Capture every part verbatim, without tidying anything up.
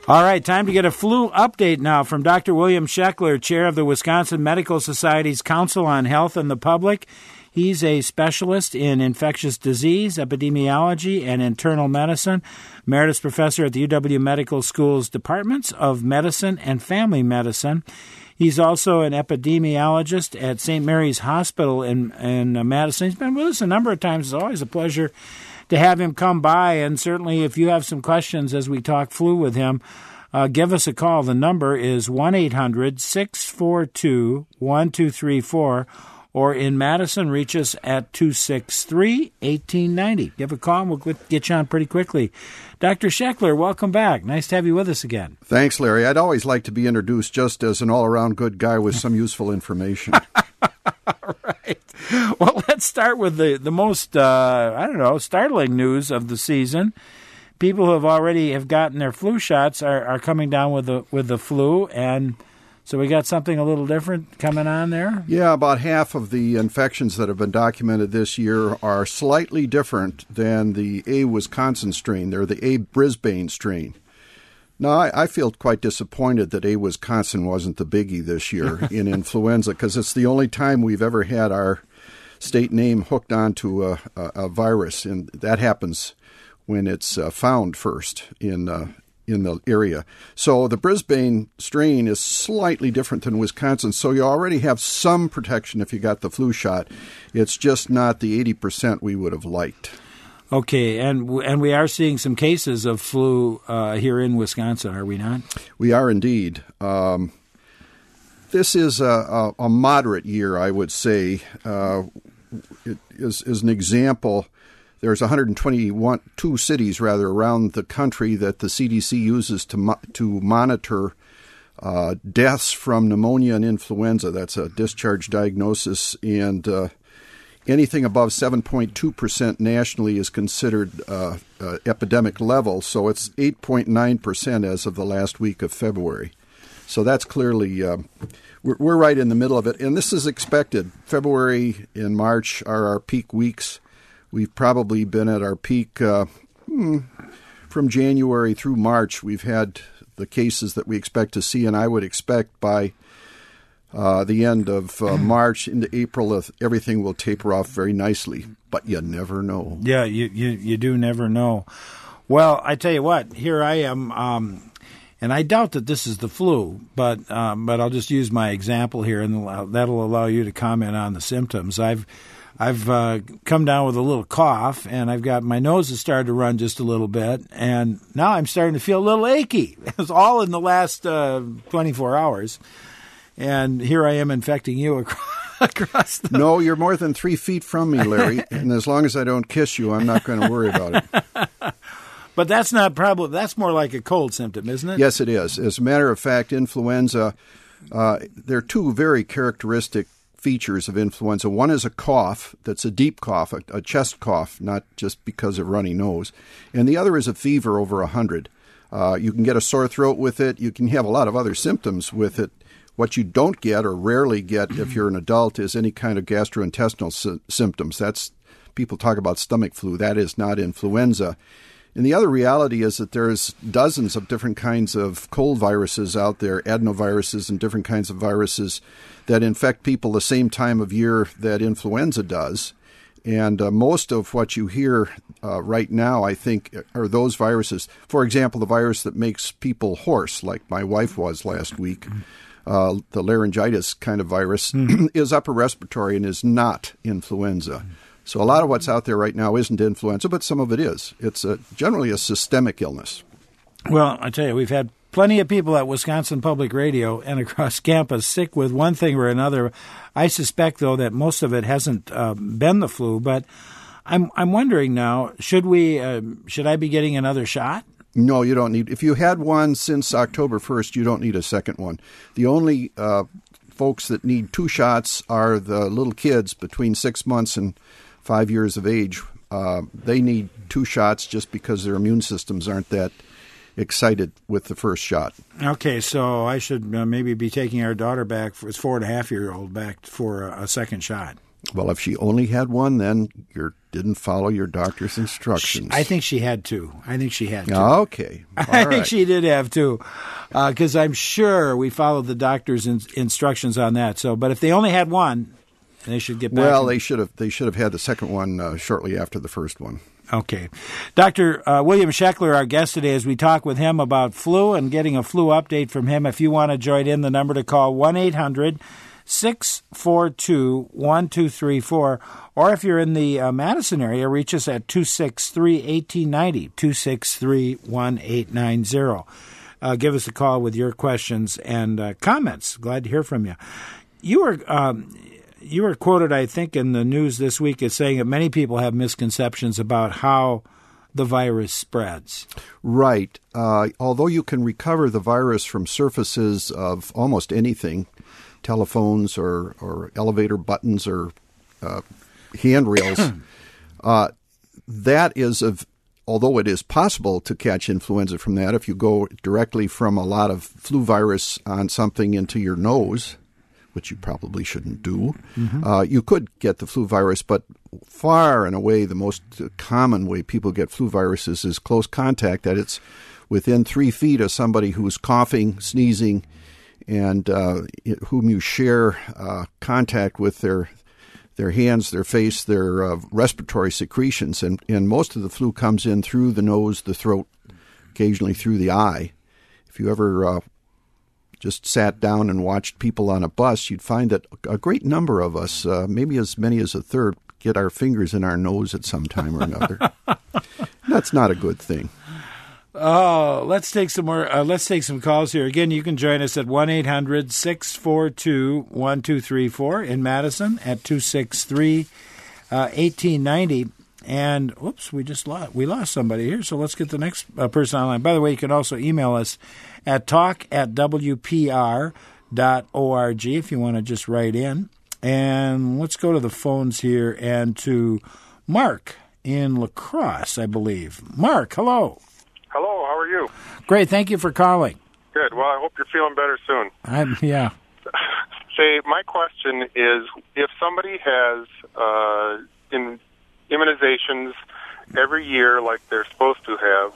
All right, time to get a flu update now from Doctor William Sheckler, chair of the Wisconsin Medical Society's Council on Health and the Public. He's a specialist in infectious disease, epidemiology, and internal medicine, emeritus professor at the U W Medical School's Departments of Medicine and Family Medicine. He's also an epidemiologist at Saint Mary's Hospital in, in Madison. He's been with us a number of times. It's always a pleasure to have him come by, and certainly if you have some questions as we talk flu with him, uh, give us a call. The number is one eight hundred six four two one two three four, or in Madison, reach us at two six three one eight nine zero. Give a call, and we'll get you on pretty quickly. Doctor Sheckler, welcome back. Nice to have you with us again. Thanks, Larry. I'd always like to be introduced just as an all-around good guy with some useful information. All right. Well, let's start with the, the most, uh, I don't know, startling news of the season. People who have already have gotten their flu shots are, are coming down with the with the flu, and so we got something a little different coming on there? Yeah, about half of the infections that have been documented this year are slightly different than the A. Wisconsin strain. They're the A. Brisbane strain. Now, I, I feel quite disappointed that A. Wisconsin wasn't the biggie this year in influenza, because it's the only time we've ever had our state name hooked onto a, a, a virus, and that happens when it's uh, found first in uh, in the area. So the Brisbane strain is slightly different than Wisconsin, so you already have some protection if you got the flu shot. It's just not the eighty percent we would have liked. Okay, and and we are seeing some cases of flu uh, here in Wisconsin, are we not? We are indeed. Um, this is a, a, a moderate year, I would say. Uh, it is, is an example. There's one hundred twenty-one, two cities rather around the country that the C D C uses to mo- to monitor uh, deaths from pneumonia and influenza. That's a discharge diagnosis, and uh, anything above seven point two percent nationally is considered uh, uh, epidemic level, so it's eight point nine percent as of the last week of February. So that's clearly, uh, we're, we're right in the middle of it, and this is expected. February and March are our peak weeks. We've probably been at our peak uh, hmm, from January through March. We've had the cases that we expect to see, and I would expect by Uh, the end of uh, March into April, uh, everything will taper off very nicely, but you never know. Yeah, you, you, you do never know. Well, I tell you what, here I am, um, and I doubt that this is the flu, but um, but I'll just use my example here, and that'll allow you to comment on the symptoms. I've I've uh, come down with a little cough, and I've got my nose has started to run just a little bit, and now I'm starting to feel a little achy. It's all in the last uh, twenty-four hours. And here I am infecting you across the... No, you're more than three feet from me, Larry. And as long as I don't kiss you, I'm not going to worry about it. But that's not probably, that's more like a cold symptom, isn't it? Yes, it is. As a matter of fact, influenza, uh, there are two very characteristic features of influenza. One is a cough that's a deep cough, a, a chest cough, not just because of runny nose. And the other is a fever over one hundred. Uh, you can get a sore throat with it. You can have a lot of other symptoms with it. What you don't get or rarely get if you're an adult is any kind of gastrointestinal sy- symptoms. That's, people talk about stomach flu. That is not influenza. And the other reality is that there's dozens of different kinds of cold viruses out there, adenoviruses and different kinds of viruses that infect people the same time of year that influenza does. And uh, most of what you hear uh, right now, I think, are those viruses. For example, the virus that makes people hoarse, like my wife was last week. Uh, the laryngitis kind of virus mm. is upper respiratory and is not influenza. So a lot of what's out there right now isn't influenza, but some of it is. It's a, generally a systemic illness. Well, I tell you, we've had plenty of people at Wisconsin Public Radio and across campus sick with one thing or another. I suspect, though, that most of it hasn't uh, been the flu. But I'm I'm wondering now, should we uh, should I be getting another shot? No, you don't need. If you had one since October first, you don't need a second one. The only uh, folks that need two shots are the little kids between six months and five years of age. Uh, they need two shots just because their immune systems aren't that excited with the first shot. Okay, so I should uh, maybe be taking our daughter back, for, it's four and a half year old, back for a, a second shot. Well, if she only had one, then you're didn't follow your doctor's instructions. I think she had to. I think she had to. Okay. All I right. think she did have to, because uh, I'm sure we followed the doctor's in- instructions on that. So, but if they only had one, they should get back. Well, and- they should have. They should have had the second one uh, shortly after the first one. Okay. Doctor Uh, William Sheckler, our guest today, as we talk with him about flu and getting a flu update from him. If you want to join in, the number to call, one eight hundred six four two one two three four. Or if you're in the uh, Madison area, reach us at two six three, one eight nine zero, two six three, one eight nine zero. Uh, give us a call with your questions and uh, comments. Glad to hear from you. You were... Um, You were quoted, I think, in the news this week as saying that many people have misconceptions about how the virus spreads. Right. Uh, although you can recover the virus from surfaces of almost anything, telephones or, or elevator buttons or uh, handrails, uh, that is of. Although it is possible to catch influenza from that, if you go directly from a lot of flu virus on something into your nose, which you probably shouldn't do, mm-hmm. uh, you could get the flu virus, but far and away the most common way people get flu viruses is close contact, that it's within three feet of somebody who's coughing, sneezing, and uh, whom you share uh, contact with their their hands, their face, their uh, respiratory secretions. And, and most of the flu comes in through the nose, the throat, occasionally through the eye. If you ever... Uh, just sat down and watched people on a bus, you'd find that a great number of us, uh, maybe as many as a third, get our fingers in our nose at some time or another. That's not a good thing. Oh, let's take some more. Uh, let's take some calls here. Again, you can join us at one eight hundred six four two one two three four in Madison at two six three, one eight nine zero. And, oops, we just lost, we lost somebody here, so let's get the next uh, person online. By the way, you can also email us at talk at w p r dot org if you want to just write in. And let's go to the phones here and to Mark in La Crosse, I believe. Mark, hello. Hello, how are you? Great, thank you for calling. Good. Well, I hope you're feeling better soon. I'm, yeah. Say, my question is, if somebody has uh, in immunizations every year like they're supposed to have,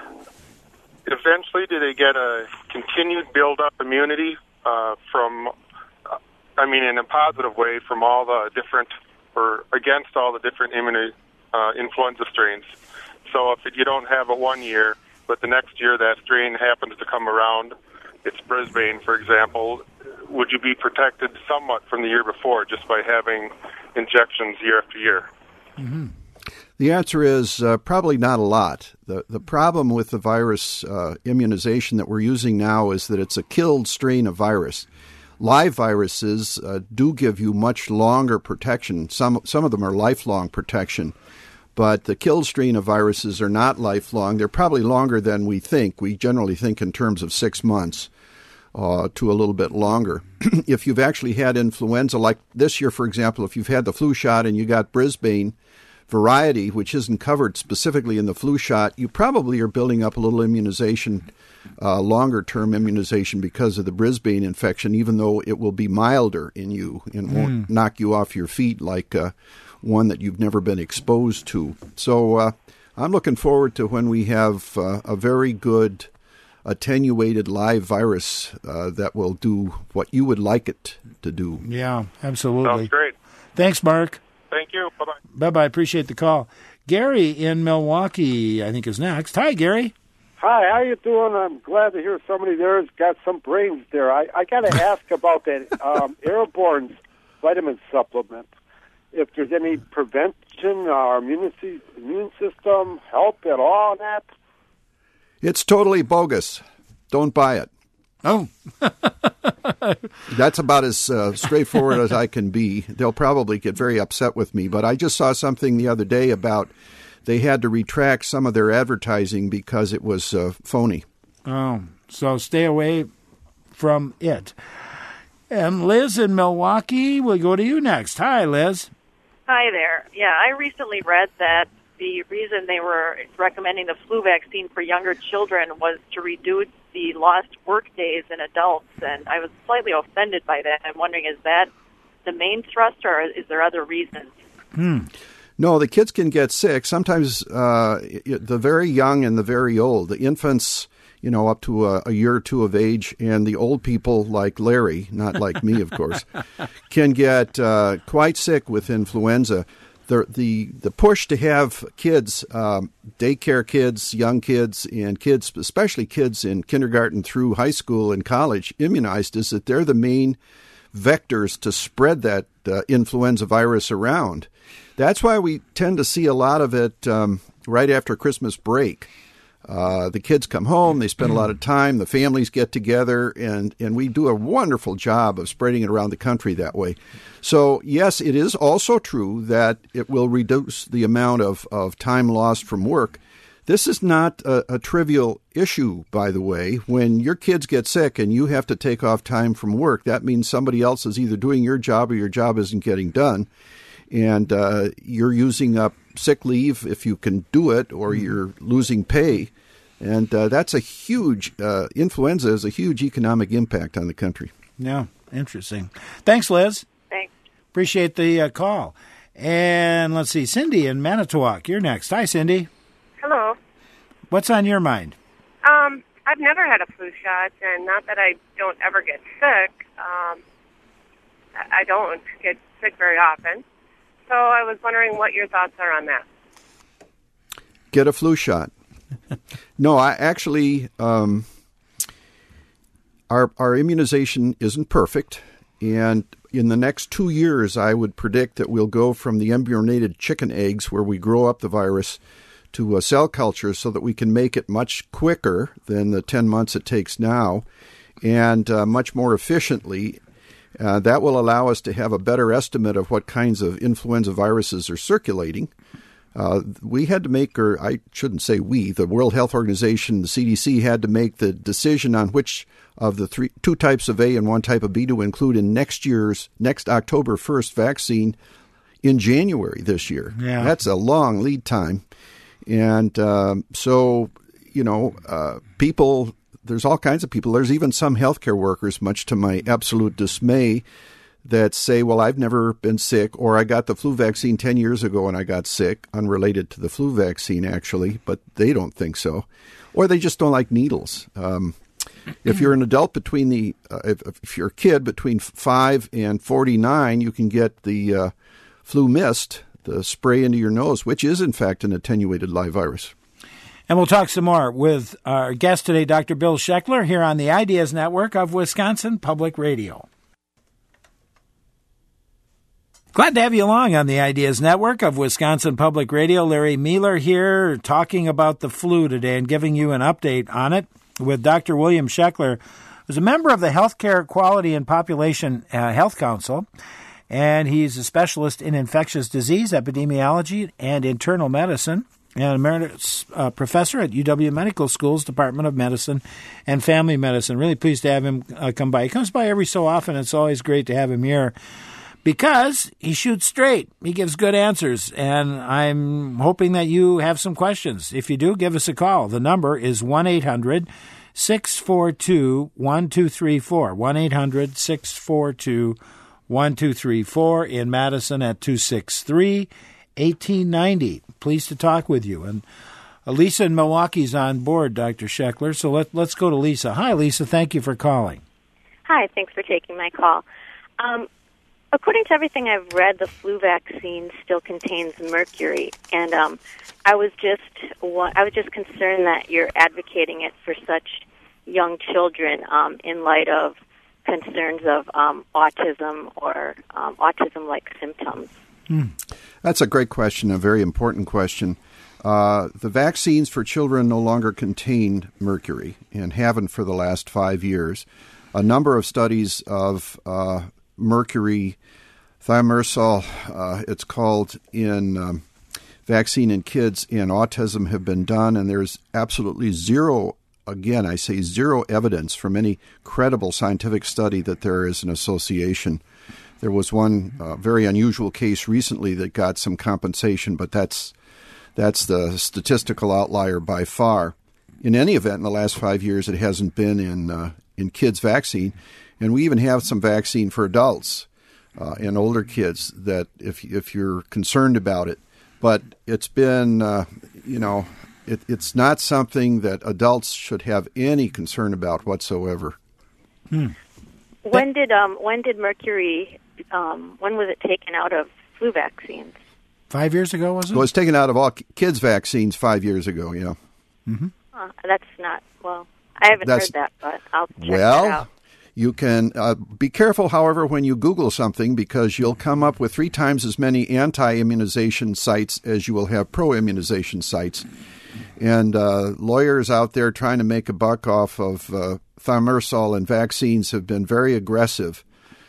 eventually do they get a continued build-up immunity uh, from, uh, I mean, in a positive way, from all the different, or against all the different immuni- uh, influenza strains? So if you don't have it one year, but the next year that strain happens to come around, it's Brisbane, for example, would you be protected somewhat from the year before just by having injections year after year? Mm-hmm. The answer is uh, probably not a lot. The the problem with the virus uh, immunization that we're using now is that it's a killed strain of virus. Live viruses uh, do give you much longer protection. Some some of them are lifelong protection. But the killed strain of viruses are not lifelong. They're probably longer than we think. We generally think in terms of six months uh, to a little bit longer. If you've actually had influenza, like this year, for example, if you've had the flu shot and you got Brisbane variety, which isn't covered specifically in the flu shot, you probably are building up a little immunization, uh, longer-term immunization because of the Brisbane infection, even though it will be milder in you and won't mm. knock you off your feet like uh, one that you've never been exposed to. So uh, I'm looking forward to when we have uh, a very good attenuated live virus uh, that will do what you would like it to do. Yeah, absolutely. Sounds great. Thanks, Mark. Thank you. Bye-bye. Bye-bye. Appreciate the call. Gary in Milwaukee, I think, is next. Hi, Gary. Hi, how you doing? I'm glad to hear somebody there has got some brains there. I, I got to ask about that um, Airborne vitamin supplement. If there's any prevention or immune immune system help at all on that? It's totally bogus. Don't buy it. Oh. That's about as uh, straightforward as I can be. They'll probably get very upset with me, but I just saw something the other day about they had to retract some of their advertising because it was uh, phony. Oh, so stay away from it. And Liz in Milwaukee, we'll go to you next. Hi, Liz. Hi there. Yeah, I recently read that the reason they were recommending the flu vaccine for younger children was to reduce the lost work days in adults, and I was slightly offended by that. I'm wondering, is that the main thrust, or is there other reasons? Hmm. No, the kids can get sick. Sometimes uh, the very young and the very old, the infants, you know, up to a, a year or two of age, and the old people like Larry, not like me, of course, can get uh, quite sick with influenza. The the the push to have kids, um, daycare kids, young kids, and kids, especially kids in kindergarten through high school and college, immunized is that they're the main vectors to spread that uh, influenza virus around. That's why we tend to see a lot of it um, right after Christmas break. Uh, the kids come home, they spend a lot of time, the families get together, and, and we do a wonderful job of spreading it around the country that way. So, yes, it is also true that it will reduce the amount of, of time lost from work. This is not a, a trivial issue, by the way. When your kids get sick and you have to take off time from work, that means somebody else is either doing your job or your job isn't getting done. And uh, you're using up sick leave if you can do it, or you're losing pay. And uh, that's a huge, uh, influenza is a huge economic impact on the country. Yeah, interesting. Thanks, Liz. Thanks. Appreciate the uh, call. And let's see, Cindy in Manitowoc, you're next. Hi, Cindy. Hello. What's on your mind? Um, I've never had a flu shot, and not that I don't ever get sick. Um, I don't get sick very often. So I was wondering what your thoughts are on that. Get a flu shot. No, I actually, um, our our immunization isn't perfect, and in the next two years, I would predict that we'll go from the embryonated chicken eggs, where we grow up the virus, to a cell culture, so that we can make it much quicker than the ten months it takes now, and uh, much more efficiently. Uh, that will allow us to have a better estimate of what kinds of influenza viruses are circulating. Uh, we had to make, or I shouldn't say we, the World Health Organization, the C D C, had to make the decision on which of the three, two types of A and one type of B to include in next year's, next October first vaccine in January this year. Yeah. That's a long lead time. And um, so, you know, uh, people, there's all kinds of people. There's even some healthcare workers, much to my absolute dismay, that say, well, I've never been sick, or I got the flu vaccine ten years ago and I got sick, unrelated to the flu vaccine, actually, but they don't think so. Or they just don't like needles. Um, if you're an adult between the, uh, if, if you're a kid between five and forty-nine, you can get the uh, flu mist, the spray into your nose, which is, in fact, an attenuated live virus. And we'll talk some more with our guest today, Doctor Bill Schechler, here on the Ideas Network of Wisconsin Public Radio. Glad to have you along on the Ideas Network of Wisconsin Public Radio. Larry Mueller here, talking about the flu today and giving you an update on it with Doctor William Schechler, who's a member of the Healthcare Quality and Population uh, Health Council, and he's a specialist in infectious disease, epidemiology, and internal medicine, and emeritus uh, professor at U W Medical School's Department of Medicine and Family Medicine. Really pleased to have him uh, come by. He comes by every so often. It's always great to have him here, because he shoots straight. He gives good answers, and I'm hoping that you have some questions. If you do, give us a call. The number is one eight hundred six four two one two three four, one eight hundred six four two one two three four, in Madison at two six three, one eight nine zero. Pleased to talk with you. And Lisa in Milwaukee's on board, Doctor Schechler, so let, let's go to Lisa. Hi, Lisa. Thank you for calling. Hi. Thanks for taking my call. Um, According to everything I've read, the flu vaccine still contains mercury, and um, I was just I was just concerned that you're advocating it for such young children um, in light of concerns of um, autism or um, autism-like symptoms. Hmm. That's a great question, a very important question. Uh, the vaccines for children no longer contain mercury and haven't for the last five years. A number of studies of uh, mercury, thimerosal, uh, it's called, in um, vaccine in kids and autism have been done, and there's absolutely zero, again, I say zero evidence from any credible scientific study that there is an association. There was one uh, very unusual case recently that got some compensation, but that's that's the statistical outlier by far. In any event, in the last five years, it hasn't been in uh, in kids' vaccine. And we even have some vaccine for adults uh, and older kids that if if you're concerned about it, but it's been, uh, you know, it, it's not something that adults should have any concern about whatsoever. Hmm. When did um when did mercury um when was it taken out of flu vaccines? Five years ago, was it? It was taken out of all kids' vaccines five years ago. Yeah. Mm-hmm. Uh, that's not well. I haven't That's, heard that, but I'll check well, that out. You can uh, be careful, however, when you Google something, because you'll come up with three times as many anti-immunization sites as you will have pro-immunization sites. And uh, lawyers out there trying to make a buck off of uh, thimerosal and vaccines have been very aggressive.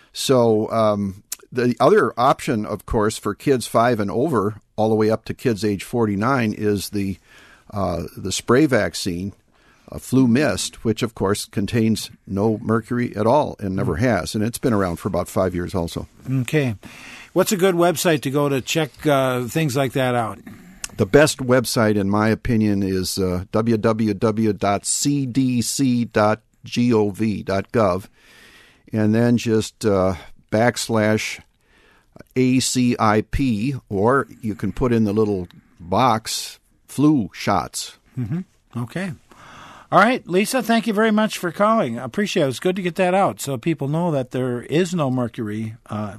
So um, the other option, of course, for kids five and over, all the way up to kids age forty-nine, is the uh, the spray vaccine. A flu mist, which, of course, contains no mercury at all and never has. And it's been around for about five years also. Okay. What's a good website to go to check uh, things like that out? The best website, in my opinion, is uh, w w w dot c d c dot gov dot gov. And then just uh, backslash A C I P, or you can put in the little box, flu shots. Mm-hmm. Okay. All right, Lisa, thank you very much for calling. I appreciate it. It's good to get that out so people know that there is no mercury uh,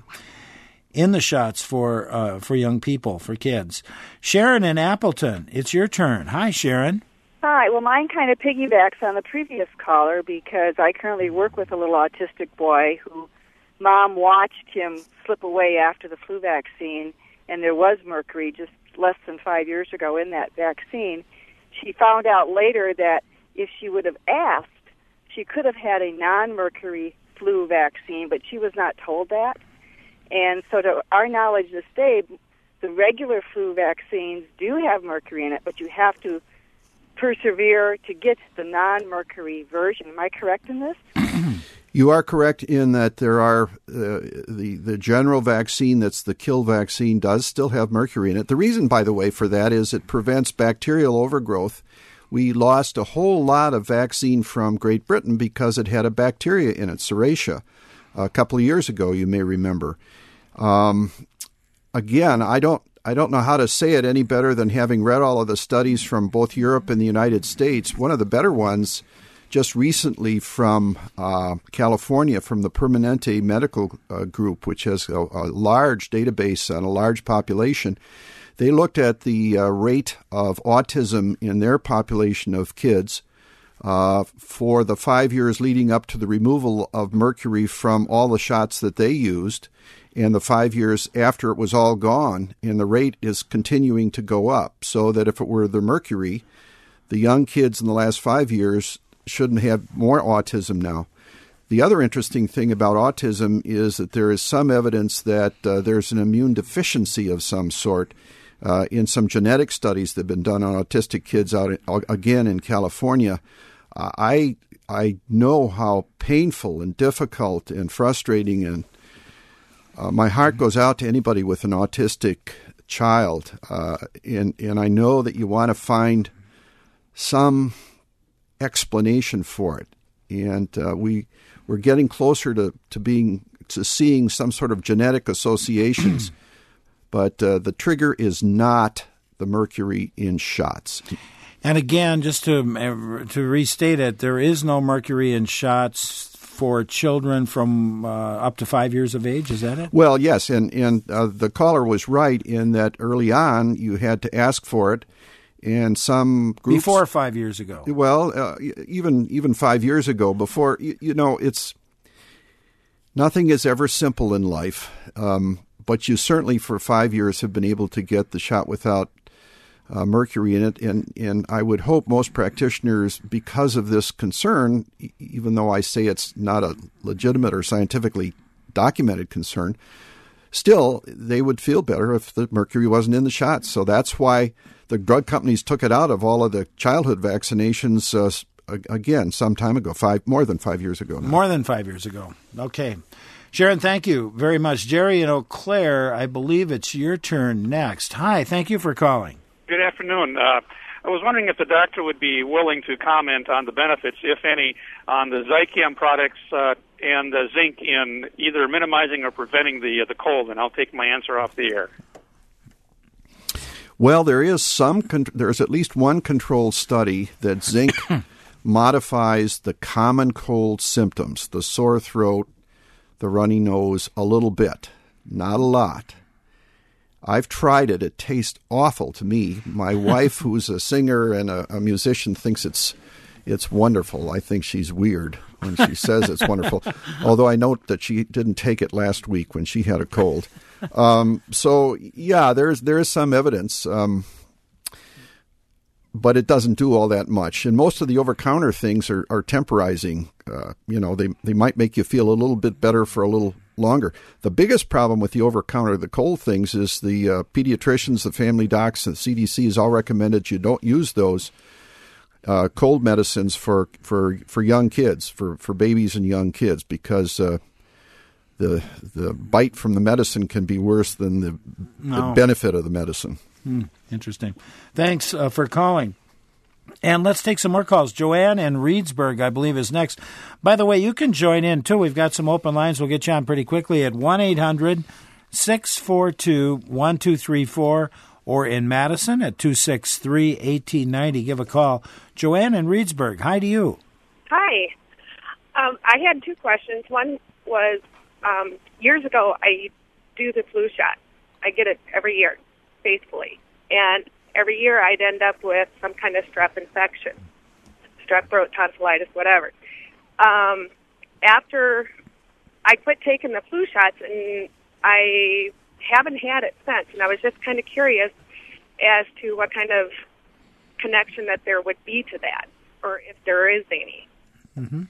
in the shots for uh, for young people, for kids. Sharon in Appleton, it's your turn. Hi, Sharon. Hi. Well, mine kind of piggybacks on the previous caller because I currently work with a little autistic boy who mom watched him slip away after the flu vaccine, and there was mercury just less than five years ago in that vaccine. She found out later that if she would have asked, she could have had a non-mercury flu vaccine, but she was not told that. And so to our knowledge this day, the regular flu vaccines do have mercury in it, but you have to persevere to get the non-mercury version. Am I correct in this? You are correct in that there are uh, the the general vaccine, that's the kill vaccine, does still have mercury in it. The reason, by the way, for that is it prevents bacterial overgrowth. We lost a whole lot of vaccine from Great Britain because it had a bacteria in it, Serratia, a couple of years ago, you may remember. Um, again, I don't I don't know how to say it any better than having read all of the studies from both Europe and the United States. One of the better ones just recently from uh, California, from the Permanente Medical uh, Group, which has a, a large database on a large population. They looked at the uh, rate of autism in their population of kids uh, for the five years leading up to the removal of mercury from all the shots that they used, and the five years after it was all gone, and the rate is continuing to go up, so that if it were the mercury, the young kids in the last five years shouldn't have more autism now. The other interesting thing about autism is that there is some evidence that uh, there's an immune deficiency of some sort uh, in some genetic studies that have been done on autistic kids out in, again in California. Uh, I I know how painful and difficult and frustrating, and uh, my heart goes out to anybody with an autistic child, uh, and and I know that you want to find some explanation for it, and uh, we we're getting closer to, to being to seeing some sort of genetic associations, but uh, the trigger is not the mercury in shots. And again, just to to restate it, there is no mercury in shots for children from uh, up to five years of age. Is that it? Well, yes, and and uh, the caller was right in that early on you had to ask for it. And some groups before five years ago. Well, uh, even even five years ago. Before you, you know, it's nothing is ever simple in life. Um, but you certainly, for five years, have been able to get the shot without uh, mercury in it. And and I would hope most practitioners, because of this concern, even though I say it's not a legitimate or scientifically documented concern, still they would feel better if the mercury wasn't in the shots. So that's why the drug companies took it out of all of the childhood vaccinations, uh, again, some time ago, five more than five years ago now. More than five years ago. Okay. Sharon, thank you very much. Jerry in Eau Claire, I believe it's your turn next. Hi, thank you for calling. Good afternoon. Uh, I was wondering if the doctor would be willing to comment on the benefits, if any, on the Zicam products uh, and the zinc in either minimizing or preventing the, uh, the cold, and I'll take my answer off the air. Well, there is some. Con- there's at least one controlled study that zinc modifies the common cold symptoms, the sore throat, the runny nose, a little bit, not a lot. I've tried it. It tastes awful to me. My wife, who's a singer and a, a musician, thinks it's it's wonderful. I think she's weird when she says it's wonderful, although I note that she didn't take it last week when she had a cold. Um, so, yeah, there's there is some evidence, um, but it doesn't do all that much. And most of the over-counter things are, are temporizing. Uh, you know, they, they might make you feel a little bit better for a little longer. The biggest problem with the over-counter, the cold things, is the uh, pediatricians, the family docs, and the C D C has all recommended you don't use those uh, cold medicines for, for, for young kids, for, for babies and young kids, because uh, the the bite from the medicine can be worse than the, no. the benefit of the medicine. Hmm, interesting. Thanks uh, for calling. And let's take some more calls. Joanne in Reedsburg, I believe, is next. By the way, you can join in, too. We've got some open lines. We'll get you on pretty quickly at one eight hundred six four two one two three four or in Madison at two six three one eight nine zero. Give a call. Joanne in Reedsburg, hi to you. Hi. Um, I had two questions. One was, um, years ago, I do the flu shot. I get it every year, faithfully. And every year I'd end up with some kind of strep infection, strep throat, tonsillitis, whatever. Um, after I quit taking the flu shots, and I haven't had it since, and I was just kind of curious as to what kind of connection that there would be to that, or if there is any. Mm-hmm.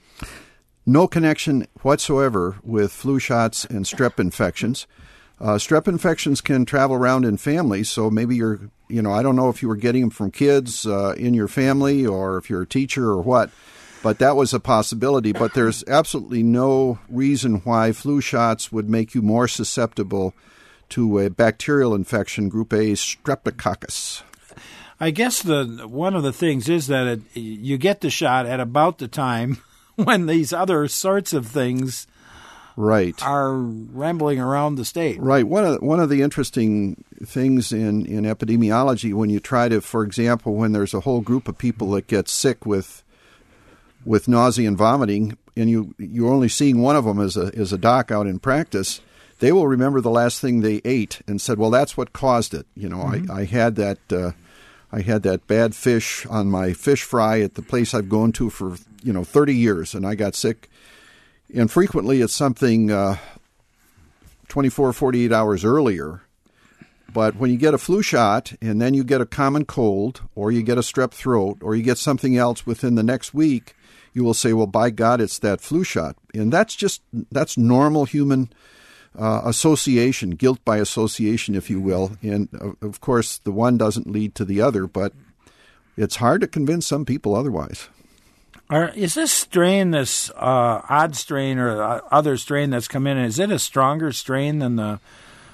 No connection whatsoever with flu shots and strep infections. Uh, strep infections can travel around in families, so maybe you're, you know, I don't know if you were getting them from kids uh, in your family or if you're a teacher or what, but that was a possibility. But there's absolutely no reason why flu shots would make you more susceptible to a bacterial infection, group A, Streptococcus. I guess the one of the things is that it, you get the shot at about the time when these other sorts of things right. are rambling around the state. Right. One of the, one of the interesting things in, in epidemiology, when you try to, for example, when there's a whole group of people that get sick with with nausea and vomiting, and you, you're only seeing one of them as a, as a doc out in practice, they will remember the last thing they ate and said, well, that's what caused it. You know, mm-hmm. I, I had that uh, I had that bad fish on my fish fry at the place I've gone to for, you know, thirty years, and I got sick. And frequently it's something uh, twenty-four, forty-eight hours earlier. But when you get a flu shot and then you get a common cold or you get a strep throat or you get something else within the next week, you will say, well, by God, it's that flu shot. And that's just, that's normal human uh, association, guilt by association, if you will. And, uh, of course, the one doesn't lead to the other, but it's hard to convince some people otherwise. Are, is this strain, this uh, odd strain or uh, other strain that's come in, is it a stronger strain than the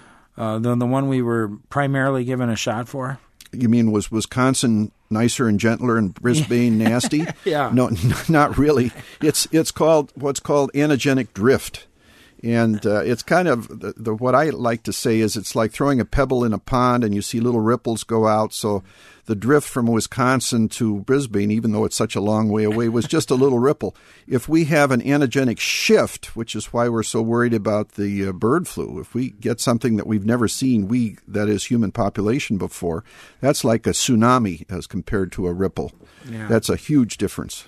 uh, than the one we were primarily given a shot for? You mean, was Wisconsin nicer and gentler and Brisbane nasty? Yeah. No, not really. It's it's called what's called antigenic drift. And uh, it's kind of the, the what I like to say is it's like throwing a pebble in a pond and you see little ripples go out. So the drift from Wisconsin to Brisbane, even though it's such a long way away, was just a little ripple. If we have an antigenic shift, which is why we're so worried about the uh, bird flu, if we get something that we've never seen, we, that is human population before, that's like a tsunami as compared to a ripple. Yeah. That's a huge difference.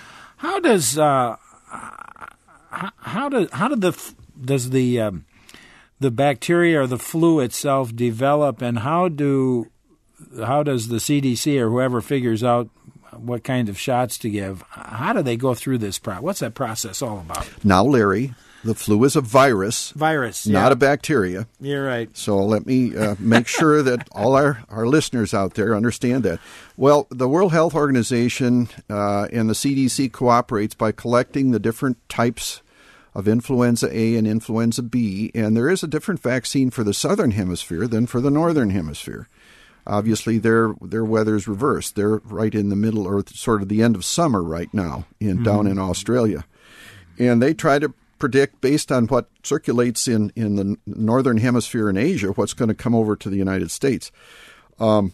How does uh, how, how does how did the does the um, the bacteria or the flu itself develop, and how do how does the C D C or whoever figures out what kind of shots to give, how do they go through this process? What's that process all about? Now, Larry, the flu is a virus. Virus, not yeah. a bacteria. You're right. So let me uh, make sure that all our, our listeners out there understand that. Well, the World Health Organization uh, and the C D C cooperates by collecting the different types of influenza A and influenza B, and there is a different vaccine for the southern hemisphere than for the northern hemisphere. Obviously, their their weather's reversed. They're right in the middle, or sort of the end of summer right now, in mm-hmm. down in Australia. And they try to predict, based on what circulates in, in the northern hemisphere in Asia, what's going to come over to the United States. Um,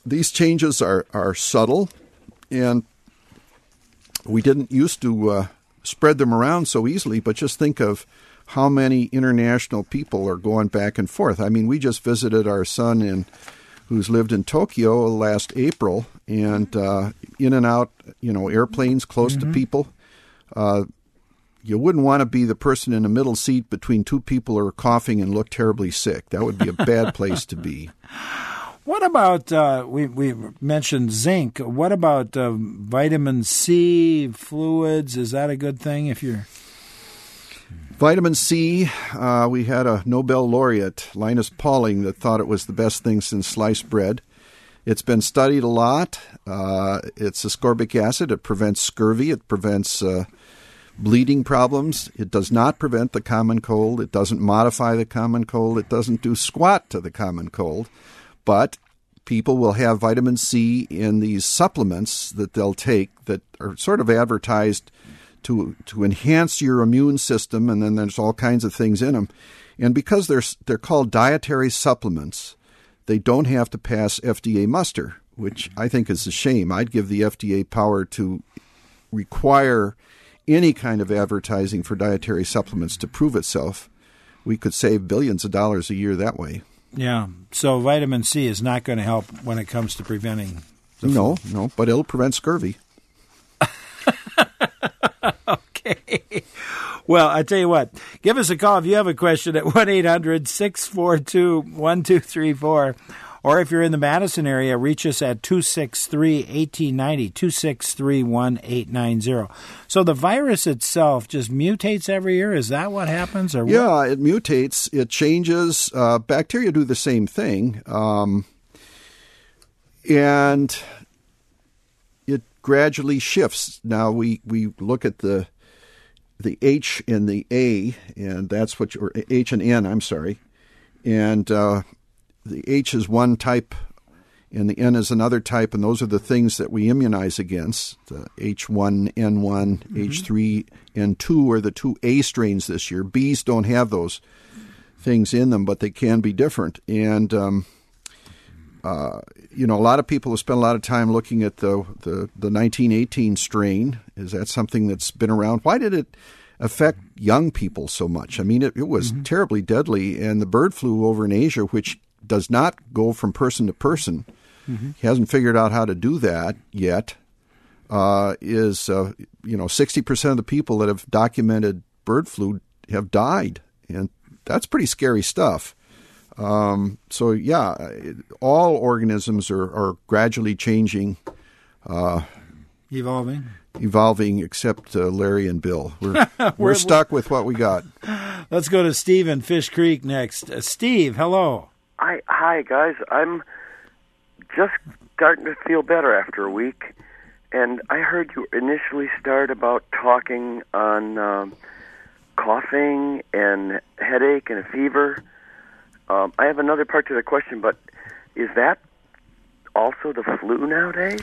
these changes are, are subtle, and we didn't used to uh, spread them around so easily, but just think of how many international people are going back and forth. I mean, we just visited our son in who's lived in Tokyo last April, and uh, in and out, you know, airplanes close mm-hmm. to people. Uh, you wouldn't want to be the person in the middle seat between two people who are coughing and look terribly sick. That would be a bad place to be. What about, uh, we, we mentioned zinc. What about uh, vitamin C, fluids? Is that a good thing if you're... Vitamin C, uh, we had a Nobel laureate, Linus Pauling, that thought it was the best thing since sliced bread. It's been studied a lot. Uh, it's ascorbic acid. It prevents scurvy. It prevents uh, bleeding problems. It does not prevent the common cold. It doesn't modify the common cold. It doesn't do squat to the common cold. But people will have vitamin C in these supplements that they'll take that are sort of advertised to to enhance your immune system, and then there's all kinds of things in them. And because they're they're called dietary supplements, they don't have to pass F D A muster, which I think is a shame. I'd give the F D A power to require any kind of advertising for dietary supplements to prove itself. We could save billions of dollars a year that way. Yeah, so vitamin C is not going to help when it comes to preventing the No, flu. no, but it'll prevent scurvy. Okay. Well, I tell you what, give us a call if you have a question at one eight hundred six four two one two three four. Or if you're in the Madison area, reach us at two six three, one eight nine zero, two six three, one eight nine zero. So the virus itself just mutates every year? Is that what happens? Or yeah, what? It mutates. It changes. Uh, bacteria do the same thing. Um, and it gradually shifts. Now, we, we look at the the H and the A, and that's what, or H and N, I'm sorry. And uh, the H is one type, and the N is another type, and those are the things that we immunize against. The H one N one, mm-hmm. H three N two are the two A strains this year. B's don't have those things in them, but they can be different. And, um, uh, you know, a lot of people have spent a lot of time looking at the, the, the nineteen eighteen strain. Is that something that's been around? Why did it affect young people so much? I mean, it, it was mm-hmm. terribly deadly, and the bird flu over in Asia, which does not go from person to person, mm-hmm. he hasn't figured out how to do that yet, uh, is, uh, you know, sixty percent of the people that have documented bird flu have died, and that's pretty scary stuff. Um, so, yeah, all organisms are, are gradually changing. Uh, evolving? Evolving, except uh, Larry and Bill. We're, we're, we're stuck with what we got. Let's go to Steve in Fish Creek next. Uh, Steve, hello. Hi, hi, guys. I'm just starting to feel better after a week, and I heard you initially start about talking on um, coughing and headache and a fever. Um, I have another part to the question, but is that also the flu nowadays?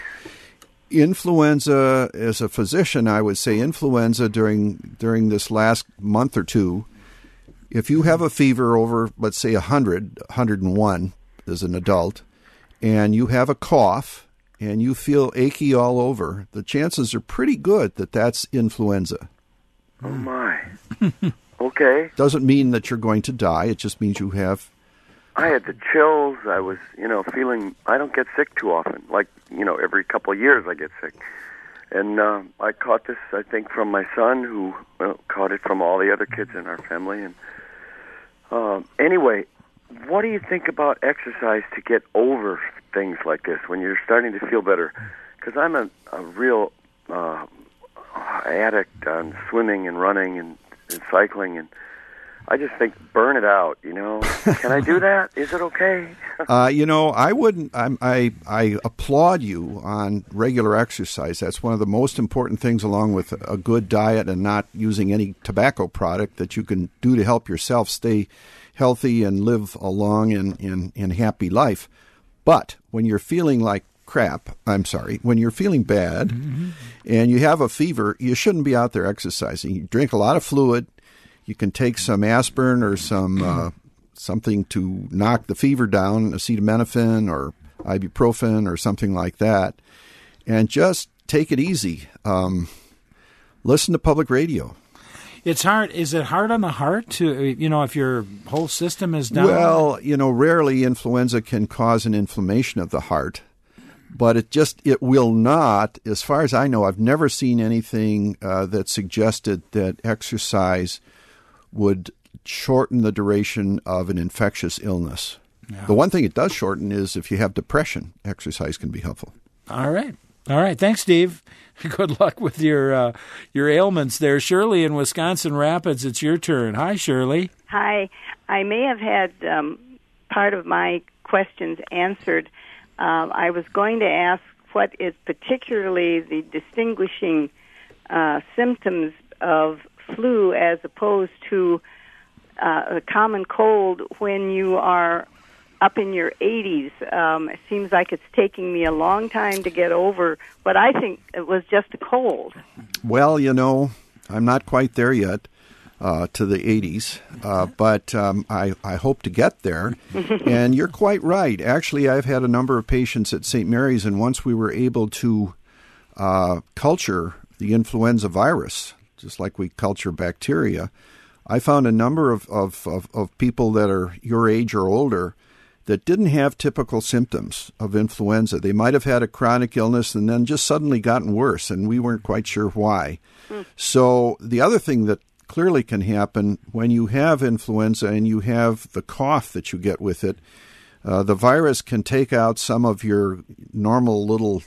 Influenza, as a physician, I would say influenza during during this last month or two, if you have a fever over, let's say, one hundred, one hundred one as an adult, and you have a cough and you feel achy all over, the chances are pretty good that that's influenza. Oh, my. Okay. Doesn't mean that you're going to die. It just means you have... I had the chills. I was, you know, feeling... I don't get sick too often. Like, you know, every couple of years I get sick. And uh, I caught this, I think, from my son, who well, caught it from all the other kids in our family. And uh, anyway, what do you think about exercise to get over things like this when you're starting to feel better? Because I'm a, a real uh, addict on swimming and running and, and cycling, and I just think burn it out, you know. Can I do that? Is it okay? uh, you know, I wouldn't. I'm, I I applaud you on regular exercise. That's one of the most important things, along with a good diet and not using any tobacco product, that you can do to help yourself stay healthy and live a long and, and, and happy life. But when you're feeling like crap, I'm sorry, when you're feeling bad mm-hmm. and you have a fever, you shouldn't be out there exercising. You drink a lot of fluid. You can take some aspirin or some uh, something to knock the fever down, acetaminophen or ibuprofen or something like that, and just take it easy. Um, listen to public radio. It's hard. Is it hard on the heart to, you know, if your whole system is down? Well, you know, rarely influenza can cause an inflammation of the heart, but it just, it will not, as far as I know, I've never seen anything uh, that suggested that exercise would shorten the duration of an infectious illness. Yeah. The one thing it does shorten is if you have depression, exercise can be helpful. All right. All right. Thanks, Steve. Good luck with your uh, your ailments there. Shirley in Wisconsin Rapids, it's your turn. Hi, Shirley. Hi. I may have had um, part of my questions answered. Uh, I was going to ask what is particularly the distinguishing uh, symptoms of flu as opposed to uh, a common cold when you are up in your eighties. Um, it seems like it's taking me a long time to get over what I think it was just a cold. Well, you know, I'm not quite there yet uh, to the eighties, uh, but um, I, I hope to get there. And you're quite right. Actually, I've had a number of patients at Saint Mary's, and once we were able to uh, culture the influenza virus, just like we culture bacteria, I found a number of, of, of, of people that are your age or older that didn't have typical symptoms of influenza. They might have had a chronic illness and then just suddenly gotten worse, and we weren't quite sure why. Mm. So the other thing that clearly can happen when you have influenza and you have the cough that you get with it, uh, the virus can take out some of your normal little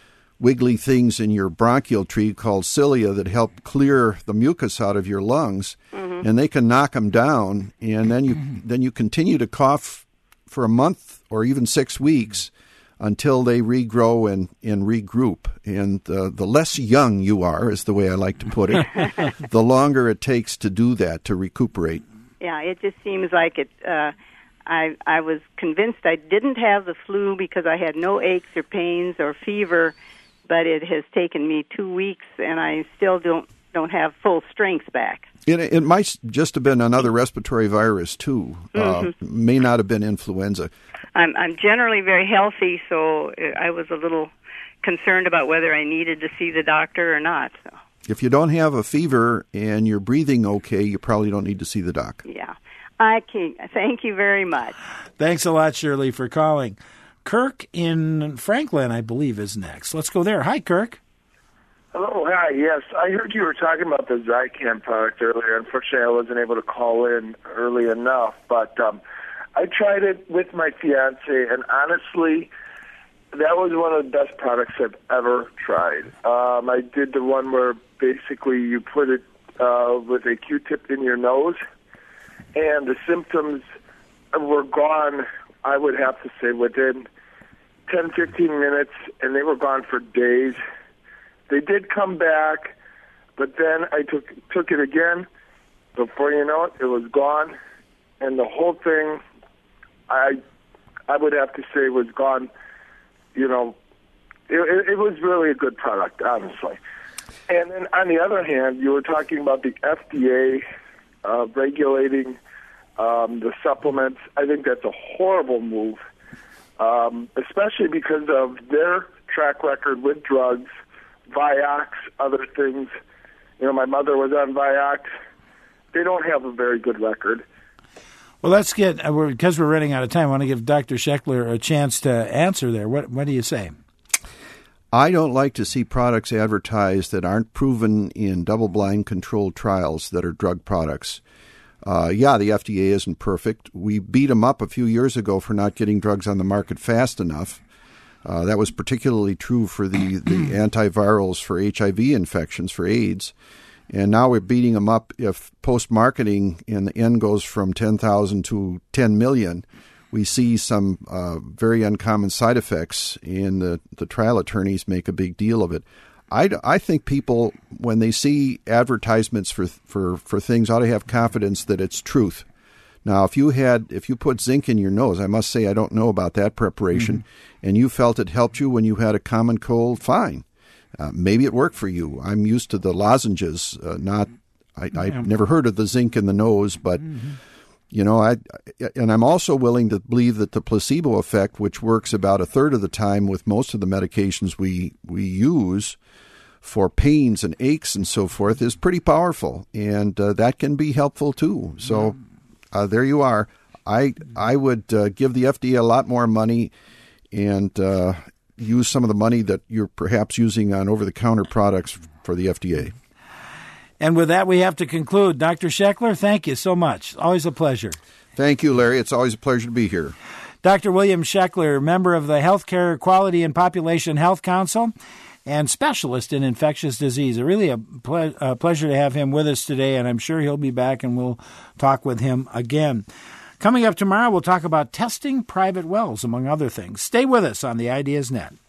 wiggly things in your bronchial tree called cilia that help clear the mucus out of your lungs, mm-hmm. and they can knock them down, and then you then you continue to cough for a month or even six weeks until they regrow and, and regroup. And uh, the less young you are, is the way I like to put it, the longer it takes to do that, to recuperate. Yeah, it just seems like it. Uh, I I was convinced I didn't have the flu because I had no aches or pains or fever, but it has taken me two weeks, and I still don't don't have full strength back. It, it might just have been another respiratory virus, too. Mm-hmm. Uh, may not have been influenza. I'm, I'm generally very healthy, so I was a little concerned about whether I needed to see the doctor or not. So. If you don't have a fever and you're breathing okay, you probably don't need to see the doc. Yeah. I can, thank you very much. Thanks a lot, Shirley, for calling. Kirk in Franklin, I believe, is next. Let's go there. Hi, Kirk. Hello, hi, yes. I heard you were talking about the Zicam product earlier. Unfortunately, I wasn't able to call in early enough, but um, I tried it with my fiance, and honestly, that was one of the best products I've ever tried. Um, I did the one where basically you put it uh, with a Q-tip in your nose, and the symptoms were gone, I would have to say, within ten, fifteen minutes, and they were gone for days. They did come back, but then I took took it again. Before you know it, it was gone, and the whole thing, I I would have to say, was gone. You know, it, it, it was really a good product, honestly. And then on the other hand, you were talking about the F D A uh, regulating um, the supplements. I think that's a horrible move, um, especially because of their track record with drugs. Vioxx, other things. You know, my mother was on Vioxx. They don't have a very good record. Well, let's get, uh, we're, because we're running out of time, I want to give Doctor Sheckler a chance to answer there. What, what do you say? I don't like to see products advertised that aren't proven in double-blind controlled trials that are drug products. Uh, yeah, the F D A isn't perfect. We beat them up a few years ago for not getting drugs on the market fast enough. Uh, that was particularly true for the, the antivirals for H I V infections, for AIDS. And now we're beating them up if post-marketing and the N goes from ten thousand to ten million. We see some uh, very uncommon side effects, and the, the trial attorneys make a big deal of it. I, I think people, when they see advertisements for, for, for things, ought to have confidence that it's truth. Now, if you had, if you put zinc in your nose, I must say I don't know about that preparation, mm-hmm. and you felt it helped you when you had a common cold, fine. Uh, maybe it worked for you. I'm used to the lozenges, uh, not, I, I've never heard of the zinc in the nose, but mm-hmm. You know, I and I'm also willing to believe that the placebo effect, which works about a third of the time with most of the medications we we use for pains and aches and so forth, is pretty powerful, and uh, that can be helpful too. So uh, there you are. I I would uh, give the F D A a lot more money and uh, use some of the money that you're perhaps using on over-the-counter products for the F D A. And with that, we have to conclude. Doctor Schekler, thank you so much. Always a pleasure. Thank you, Larry. It's always a pleasure to be here. Doctor William Schekler, member of the Healthcare Quality and Population Health Council and specialist in infectious disease. Really a, ple- a pleasure to have him with us today, and I'm sure he'll be back and we'll talk with him again. Coming up tomorrow, we'll talk about testing private wells, among other things. Stay with us on the Ideas Net.